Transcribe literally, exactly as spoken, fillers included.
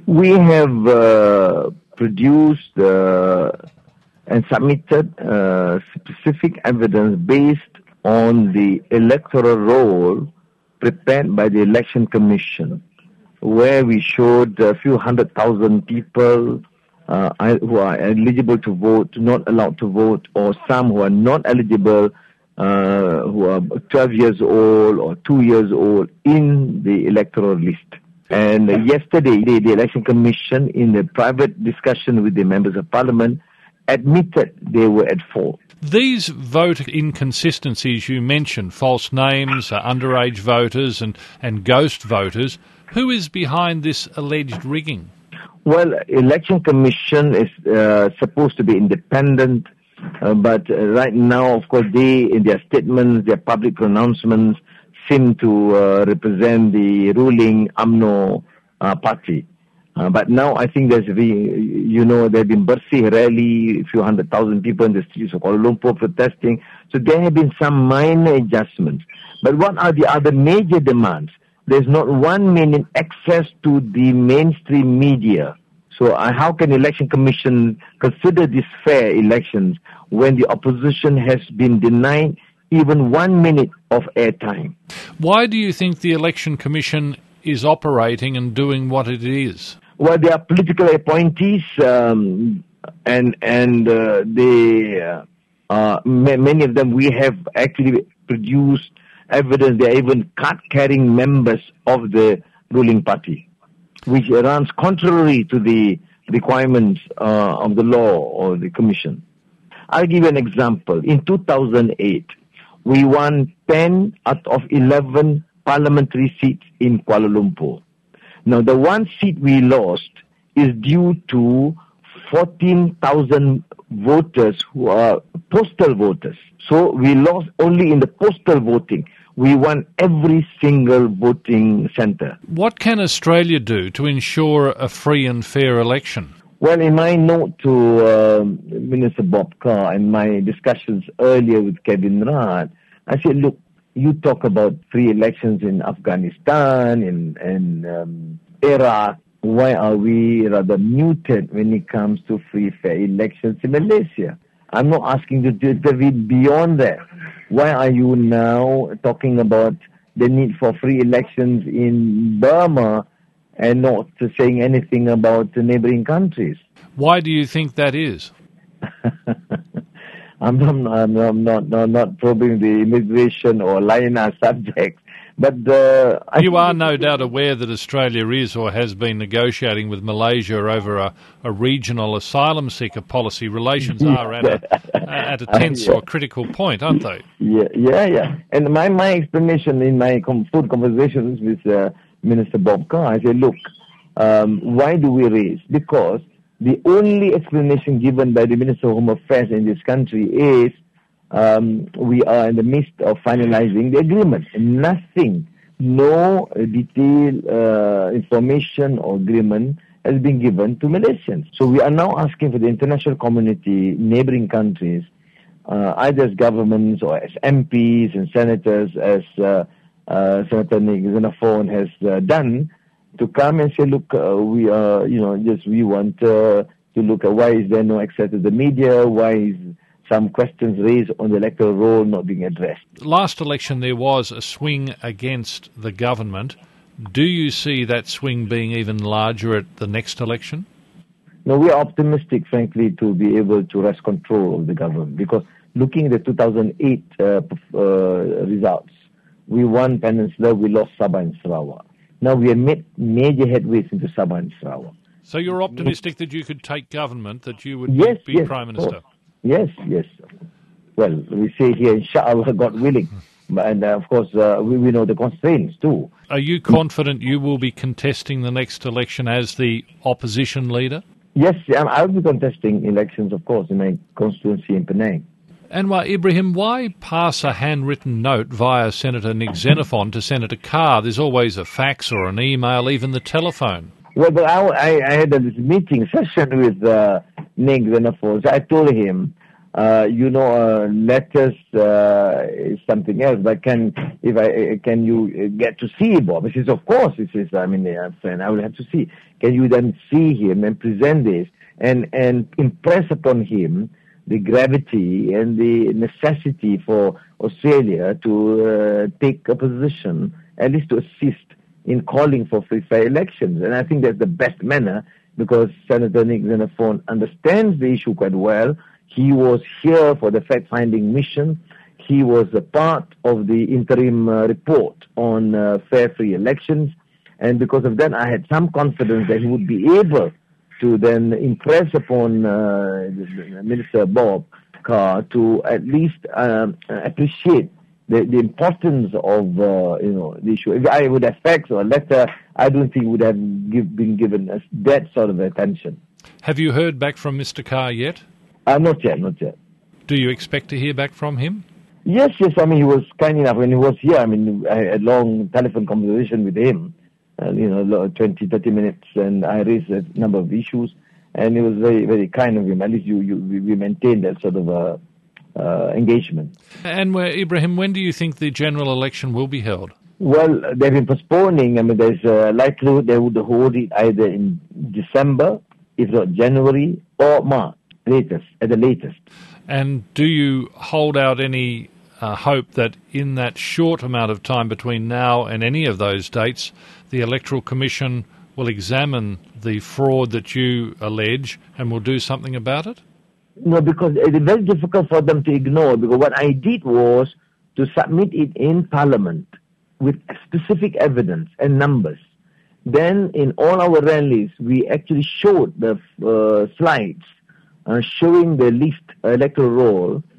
We have uh, produced uh, and submitted uh, specific evidence based on the electoral roll prepared by the Election Commission, where we showed a few hundred thousand people uh, who are eligible to vote, not allowed to vote, or some who are not eligible, uh, who are twelve years old or two years old in the electoral list. And uh, yesterday, the, the Election Commission, in a private discussion with the members of Parliament, admitted they were at fault. These vote inconsistencies you mentioned, false names, uh, underage voters and, and ghost voters, who is behind this alleged rigging? Well, Election Commission is uh, supposed to be independent, uh, but uh, right now, of course, they, in their statements, their public pronouncements, seem to uh, represent the ruling U M N O uh, party. Uh, but now I think there's, the, you know, there have been Bersih rally, a few hundred thousand people in the streets of Kuala Lumpur protesting. So there have been some minor adjustments. But what are the other major demands? There's not one minute access to the mainstream media. So uh, how can the Election Commission consider these fair elections when the opposition has been denied even one minute of airtime? Why do you think the Election Commission is operating and doing what it is? Well, they are political appointees, um, and and uh, they uh, uh, ma- many of them we have actually produced evidence. They are even card-carrying members of the ruling party, which runs contrary to the requirements uh, of the law or the commission. I'll give you an example. In two thousand eight, we won ten out of eleven parliamentary seats in Kuala Lumpur. Now, the one seat we lost is due to fourteen thousand voters who are postal voters. So we lost only in the postal voting. We won every single voting centre. What can Australia do to ensure a free and fair election? Well, in my note to uh, Minister Bob Carr and my discussions earlier with Kevin Rudd, I said, look, you talk about free elections in Afghanistan and, and um, Iraq. Why are we rather muted when it comes to free, fair elections in Malaysia? I'm not asking you to intervene beyond that. Why are you now talking about the need for free elections in Burma and not saying anything about the neighboring countries? Why do you think that is? I'm not, I'm not, not, not, not probing the immigration or L I N A subjects, but uh, you are no doubt aware that Australia is or has been negotiating with Malaysia over a, a regional asylum seeker policy. Relations are at a, at a tense or critical point, aren't they? Yeah, yeah, yeah. And my, my explanation in my com- food conversations with uh, Minister Bob Carr, I said, look, um, why do we raise? Because the only explanation given by the Minister of Home Affairs in this country is um, we are in the midst of finalizing the agreement. Nothing, no detailed uh, information or agreement has been given to Malaysians. So we are now asking for the international community, neighboring countries, uh, either as governments or as M Ps and senators, as uh, uh, Senator Nick Xenophon has uh, done, to come and say, look, uh, we are, you know, just we want uh, to look at why is there no access to the media, why is some questions raised on the electoral roll not being addressed. Last election there was a swing against the government. Do you see that swing being even larger at the next election? No, we are optimistic, frankly, to be able to wrest control of the government, because looking at the two thousand eight uh, uh, results, we won Peninsula, we lost Sabah and Sarawak. Now we have made major headways into Sabah and Sarawak. So you're optimistic that you could take government, that you would yes, be yes, Prime Minister? Yes, yes. Well, we say here, inshallah, God willing. And uh, of course, uh, we, we know the constraints too. Are you confident you will be contesting the next election as the opposition leader? Yes, I'll be contesting elections, of course, in my constituency in Penang. Anwar Ibrahim, why pass a handwritten note via Senator Nick Xenophon to Senator Carr? There's always a fax or an email, even the telephone. Well, but I, I, I had this meeting session with uh, Nick Xenophon. So I told him, Uh, you know, uh, letters uh, is something else. But can if I can you get to see Bob? He says, of course. He says, I mean, uh, friend, I will have to see. Can you then see him and present this and and impress upon him the gravity and the necessity for Australia to uh, take a position, at least to assist in calling for free, fair elections. And I think that's the best manner, because Senator Nick Xenophon understands the issue quite well. He was here for the fact-finding mission. He was a part of the interim uh, report on uh, fair, free elections. And because of that, I had some confidence that he would be able to then impress upon uh, Minister Bob Carr to at least um, appreciate the, the importance of uh, you know the issue. If I would have faxed or a letter, I don't think would have give, been given us that sort of attention. Have you heard back from Mister Carr yet? Uh, not yet, not yet. Do you expect to hear back from him? Yes, yes. I mean, he was kind enough when he was here. I mean, I had a long telephone conversation with him. Uh, you know, twenty, thirty minutes, and I raised a number of issues, and it was very, very kind of him. At least you, you, we maintained that sort of uh, uh, engagement. And where, Ibrahim, when do you think the general election will be held? Well, they've been postponing. I mean, there's a likelihood they would hold it either in December, if not January, or March, latest, at the latest. And do you hold out any uh, hope that in that short amount of time between now and any of those dates, the Electoral Commission will examine the fraud that you allege and will do something about it? No, because it's very difficult for them to ignore, because what I did was to submit it in Parliament with specific evidence and numbers. Then in all our rallies, we actually showed the uh, slides uh, showing the list electoral roll